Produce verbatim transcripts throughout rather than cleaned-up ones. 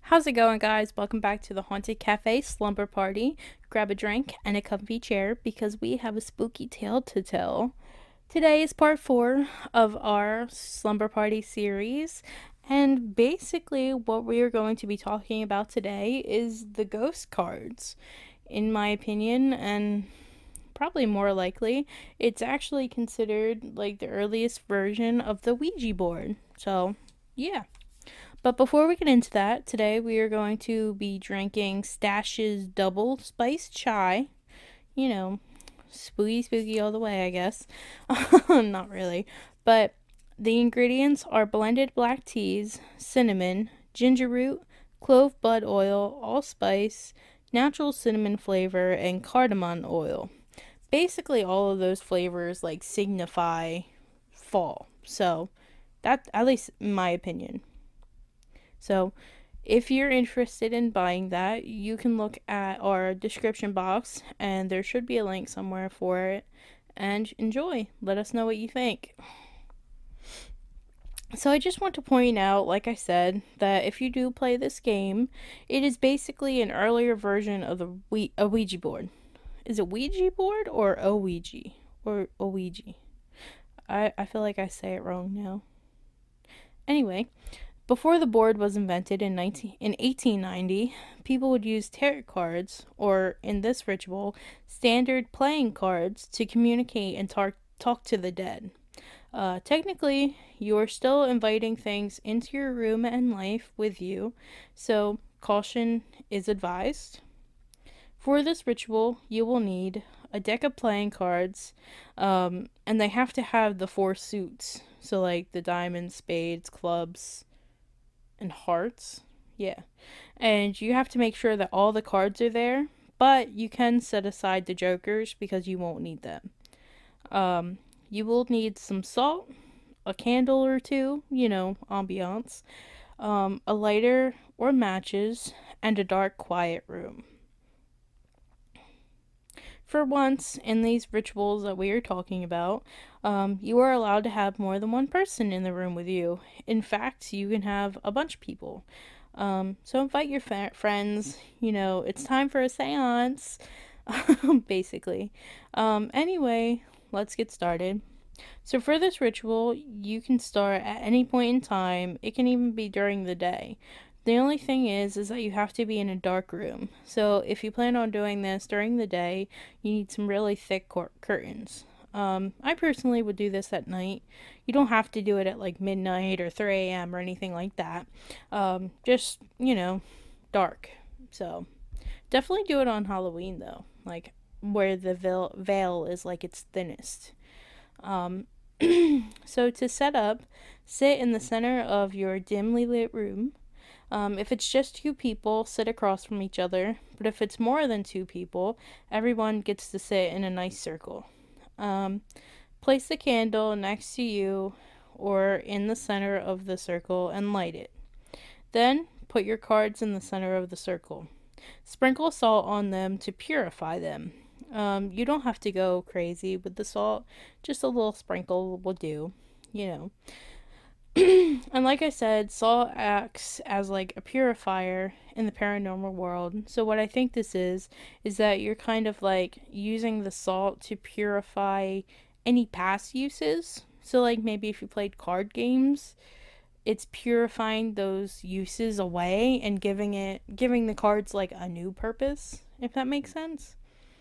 How's it going, guys? Welcome back to the Haunted Cafe Slumber Party. Grab a drink and a comfy chair because we have a spooky tale to tell. Today is part four of our Slumber Party series, and basically, what we are going to be talking about today is the ghost cards. In my opinion, and probably more likely, it's actually considered like the earliest version of the Ouija board. So, yeah. But before we get into that, today we are going to be drinking Stash's Double Spiced Chai. You know, spooky, spooky all the way, I guess. Not really. But the ingredients are blended black teas, cinnamon, ginger root, clove bud oil, allspice, natural cinnamon flavor, and cardamom oil. Basically, all of those flavors like signify fall. So, that, at least in my opinion. So, if you're interested in buying that, you can look at our description box and there should be a link somewhere for it. And enjoy. Let us know what you think. So, I just want to point out, like I said, that if you do play this game, it is basically an earlier version of the we- a Ouija board. Is it Ouija board or Ouija? Or Ouija? I, I feel like I say it wrong now. Anyway, before the board was invented in nineteen in eighteen ninety, people would use tarot cards, or in this ritual, standard playing cards, to communicate and tar- talk to the dead. Uh, technically, you are still inviting things into your room and life with you, so caution is advised. For this ritual, you will need a deck of playing cards, um, and they have to have the four suits. So, like the diamonds, spades, clubs, and hearts. Yeah. And you have to make sure that all the cards are there, but you can set aside the jokers because you won't need them. Um, you will need some salt, a candle or two, you know, ambiance, um, a lighter or matches, and a dark, quiet room. For once, in these rituals that we are talking about, um, you are allowed to have more than one person in the room with you. In fact, you can have a bunch of people. Um, so invite your fa- friends. You know, it's time for a seance, basically. Um, anyway, let's get started. So, for this ritual, you can start at any point in time. It can even be during the day. The only thing is, is that you have to be in a dark room. So if you plan on doing this during the day, you need some really thick cor- curtains. Um, I personally would do this at night. You don't have to do it at like midnight or three a.m. or anything like that. Um, just, you know, dark. So definitely do it on Halloween though, like where the veil, veil is like its thinnest. Um, so to set up, sit in the center of your dimly lit room. Um, if it's just two people, sit across from each other. But if it's more than two people, everyone gets to sit in a nice circle. Um, place the candle next to you or in the center of the circle and light it. Then put your cards in the center of the circle. Sprinkle salt on them to purify them. Um, you don't have to go crazy with the salt, just a little sprinkle will do, you know. And like I said, salt acts as like a purifier in the paranormal world. So what I think this is is that you're kind of like using the salt to purify any past uses. So like maybe if you played card games, it's purifying those uses away and giving it giving the cards like a new purpose, if that makes sense.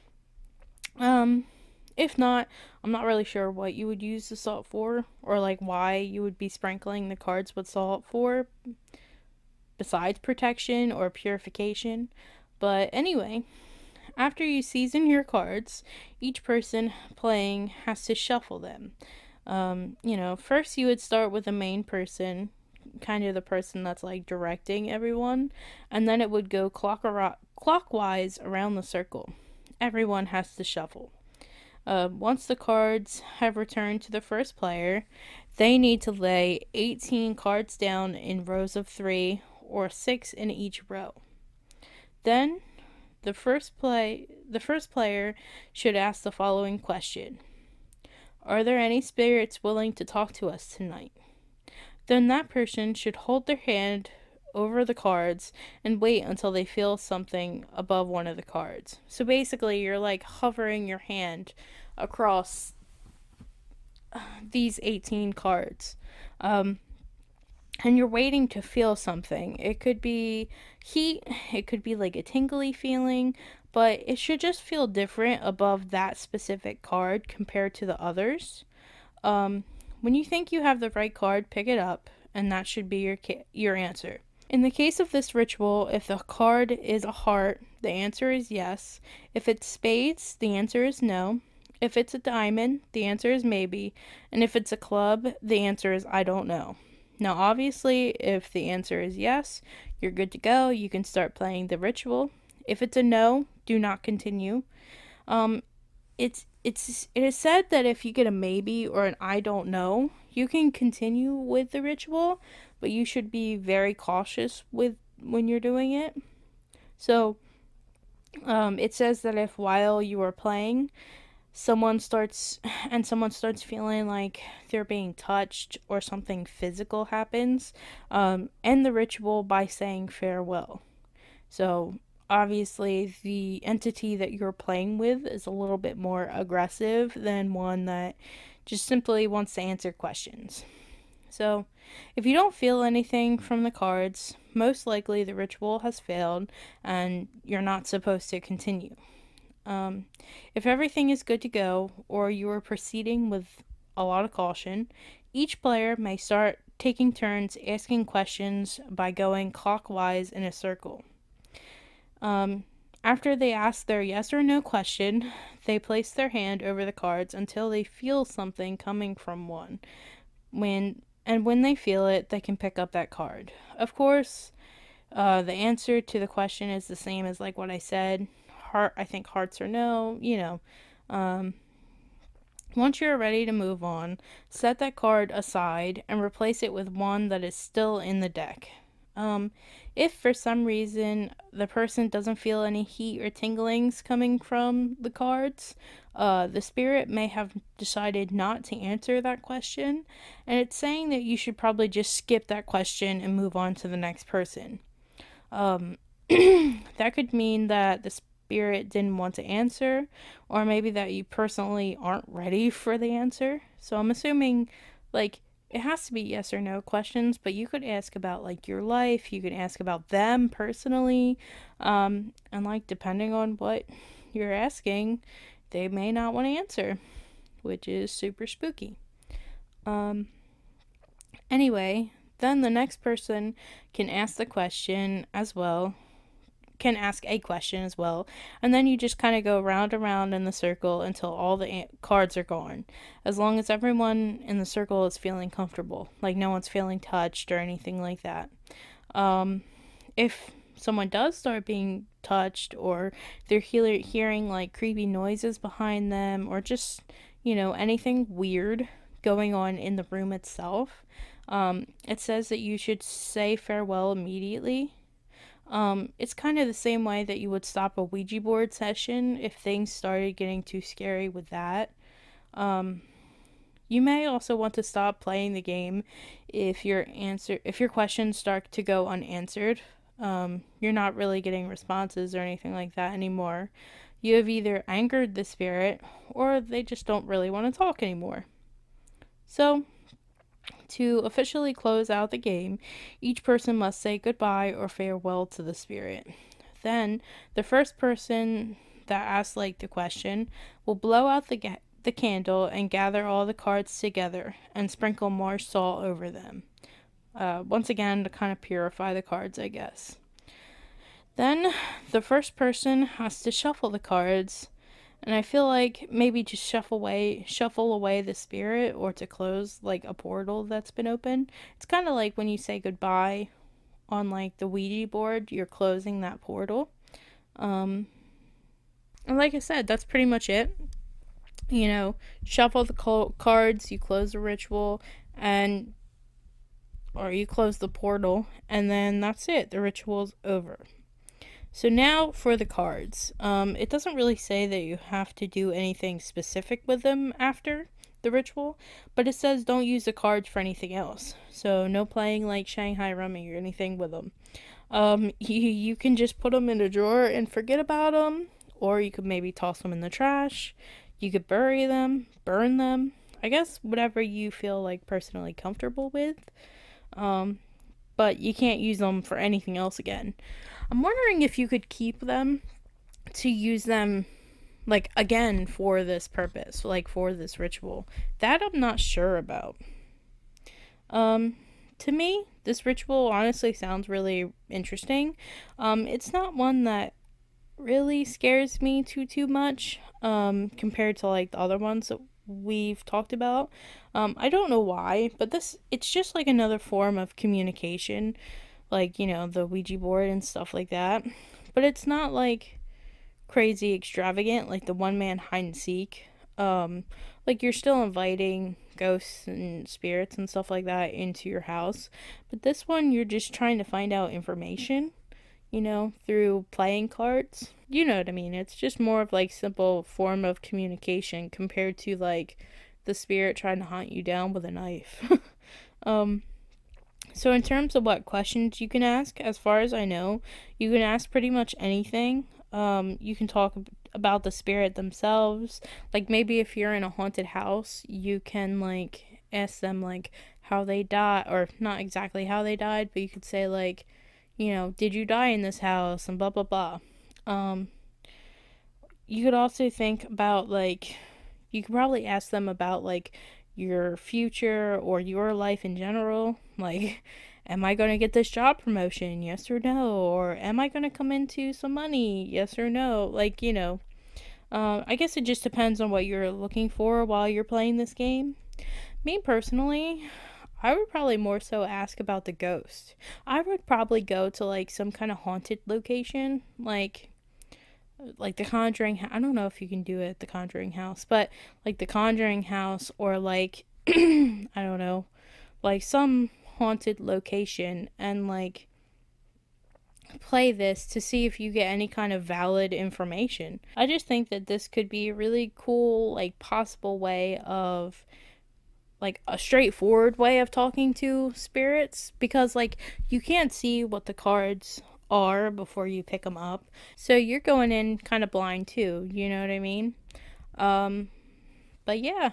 Um if not, I'm not really sure what you would use the salt for, or like why you would be sprinkling the cards with salt for, besides protection or purification. But anyway, after you season your cards, each person playing has to shuffle them. Um, you know, first you would start with the main person, kind of the person that's like directing everyone, and then it would go clock- clockwise around the circle. Everyone has to shuffle. Uh, once the cards have returned to the first player, they need to lay eighteen cards down in rows of three or six in each row. Then, the first play the first player should ask the following question: Are there any spirits willing to talk to us tonight? Then that person should hold their hand over the cards and wait until they feel something above one of the cards. So basically, you're like hovering your hand across these eighteen cards. Um, and you're waiting to feel something. It could be heat, it could be like a tingly feeling, but it should just feel different above that specific card compared to the others. Um, when you think you have the right card, pick it up, and that should be your ca- your answer. In the case of this ritual, if the card is a heart, the answer is yes. If it's spades, the answer is no. If it's a diamond, the answer is maybe. And if it's a club, the answer is I don't know. Now, obviously, if the answer is yes, you're good to go. You can start playing the ritual. If it's a no, do not continue. Um, it's it's it is said that if you get a maybe or an I don't know, you can continue with the ritual, but you should be very cautious with when you're doing it. So, um, it says that if while you are playing, someone starts and someone starts feeling like they're being touched or something physical happens, um, end the ritual by saying farewell. So obviously the entity that you're playing with is a little bit more aggressive than one that just simply wants to answer questions. So if you don't feel anything from the cards, most likely the ritual has failed and you're not supposed to continue. Um, if everything is good to go, or you are proceeding with a lot of caution, each player may start taking turns asking questions by going clockwise in a circle. Um, after they ask their yes or no question, they place their hand over the cards until they feel something coming from one. When and when they feel it, they can pick up that card. Of course, uh, the answer to the question is the same as like what I said. Heart, I think hearts or no, you know. Um, once you're ready to move on, set that card aside and replace it with one that is still in the deck. Um, if for some reason the person doesn't feel any heat or tinglings coming from the cards, uh, the spirit may have decided not to answer that question, and it's saying that you should probably just skip that question and move on to the next person. Um, that could mean that the spirit didn't want to answer, or maybe that you personally aren't ready for the answer. So I'm assuming, like, it has to be yes or no questions, but you could ask about, like, your life, you could ask about them personally, um, and, like, depending on what you're asking, they may not want to answer, which is super spooky. Um, anyway, then the next person can ask the question as well, can ask a question as well, and then you just kind of go round and round in the circle until all the a- cards are gone, as long as everyone in the circle is feeling comfortable, like no one's feeling touched or anything like that. Um, if someone does start being touched, or they're he- hearing like creepy noises behind them, or just, you know, anything weird going on in the room itself, um, it says that you should say farewell immediately. Um, it's kind of the same way that you would stop a Ouija board session if things started getting too scary with that. Um, you may also want to stop playing the game if your answer if your questions start to go unanswered. Um, you're not really getting responses or anything like that anymore. You have either angered the spirit, or they just don't really want to talk anymore. So, to officially close out the game, each person must say goodbye or farewell to the spirit. Then, the first person that asks like the question will blow out the ga- the candle and gather all the cards together and sprinkle more salt over them. Uh, once again, to kind of purify the cards, I guess. Then, the first person has to shuffle the cards, and I feel like maybe just shuffle away, shuffle away the spirit, or to close like a portal that's been open. It's kind of like when you say goodbye on like the Ouija board, you're closing that portal. Um, and like I said, that's pretty much it. You know, shuffle the co- cards, you close the ritual, and or you close the portal, and then that's it. The ritual's over. So now for the cards. Um, it doesn't really say that you have to do anything specific with them after the ritual, but it says don't use the cards for anything else. So no playing like Shanghai Rummy or anything with them. Um, you, you can just put them in a drawer and forget about them, or you could maybe toss them in the trash. You could bury them, burn them. I guess whatever you feel like personally comfortable with. Um, but you can't use them for anything else again. I'm wondering if you could keep them to use them like again for this purpose, like for this ritual. That I'm not sure about. Um to me, this ritual honestly sounds really interesting. Um it's not one that really scares me too too much um compared to like the other ones that we've talked about. Um I don't know why, but this it's just like another form of communication, like, you know, the Ouija board and stuff like that. But it's not like crazy extravagant like the one man hide and seek. Um, like you're still inviting ghosts and spirits and stuff like that into your house. But this one you're just trying to find out information, you know, through playing cards. You know what I mean? It's just more of like simple form of communication compared to like the spirit trying to hunt you down with a knife. um so in terms of what questions you can ask, as far as I know, you can ask pretty much anything. Um, you can talk about the spirit themselves. Like maybe if you're in a haunted house, you can like ask them like how they died, or not exactly how they died, but you could say like, you know, did you die in this house and blah blah blah. Um, you could also think about like, you could probably ask them about like your future or your life in general. Like, am I going to get this job promotion? Yes or no? Or am I going to come into some money? Yes or no? Like, you know, uh, I guess it just depends on what you're looking for while you're playing this game. Me personally, I would probably more so ask about the ghost. I would probably go to like some kind of haunted location, like like the Conjuring. I don't know if you can do it at the Conjuring house, but like the Conjuring house, or like I don't know, like some haunted location, and like play this to see if you get any kind of valid information. I just think that this could be a really cool, like, possible way of, like, a straightforward way of talking to spirits, because, like, you can't see what the cards are before you pick them up. So you're going in kind of blind too, you know what I mean? Um, but yeah.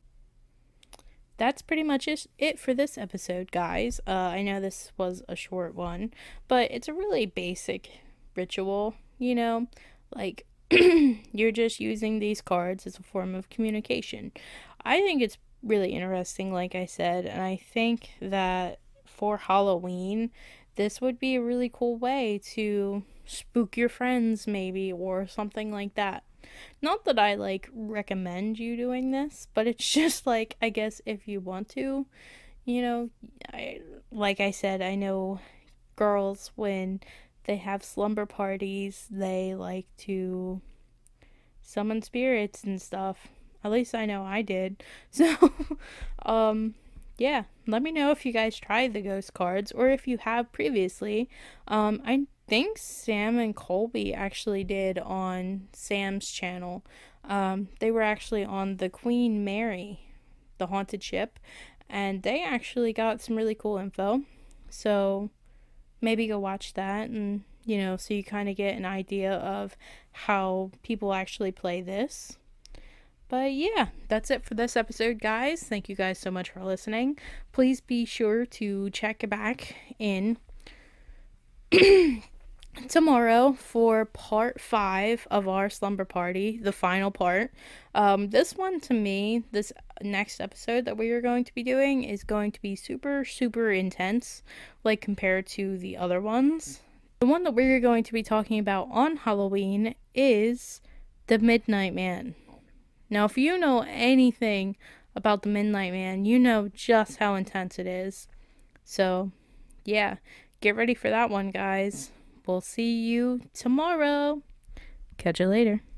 That's pretty much it for this episode, guys. Uh, I know this was a short one, but it's a really basic ritual, you know? Like, you're just using these cards as a form of communication. I think it's really interesting, like I said, and I think that for Halloween, this would be a really cool way to spook your friends, maybe, or something like that. Not that I like recommend you doing this, but it's just like, I guess if you want to, you know, I like I said, I know girls, when they have slumber parties, they like to summon spirits and stuff. At least I know I did. So um yeah, let me know if you guys tried the ghost cards, or if you have previously. Um I think Sam and Colby actually did on Sam's channel. Um, they were actually on the Queen Mary, the haunted ship, and they actually got some really cool info. So maybe go watch that, and, you know, so you kind of get an idea of how people actually play this. But yeah, that's it for this episode, guys. Thank you guys so much for listening. Please be sure to check back in tomorrow for part five of our slumber party, the final part. Um, this one, to me, this next episode that we are going to be doing is going to be super, super intense, like compared to the other ones. The one that we're going to be talking about on Halloween is the Midnight Man. Now, if you know anything about the Midnight Man, you know just how intense it is. So, yeah, get ready for that one, guys. We'll see you tomorrow. Catch you later.